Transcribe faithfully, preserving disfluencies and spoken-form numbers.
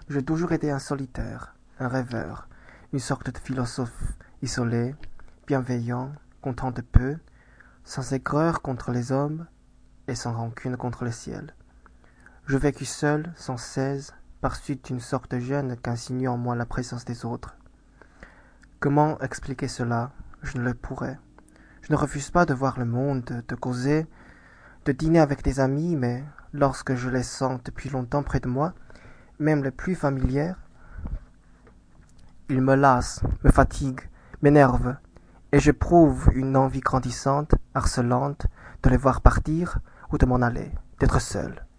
J'ai toujours été un solitaire, un rêveur, une sorte de philosophe isolé, bienveillant, content de peu, sans aigreur contre les hommes et sans rancune contre le ciel. Je vécus seul, sans cesse, par suite d'une sorte de gêne qu'insinue en moi la présence des autres. Comment expliquer cela? Je ne le pourrais. Je ne refuse pas de voir le monde, de causer, de dîner avec des amis, mais lorsque je les sens depuis longtemps près de moi, même les plus familières, ils me lassent, me fatiguent, m'énervent, et j'éprouve une envie grandissante, harcelante, de les voir partir ou de m'en aller, d'être seul.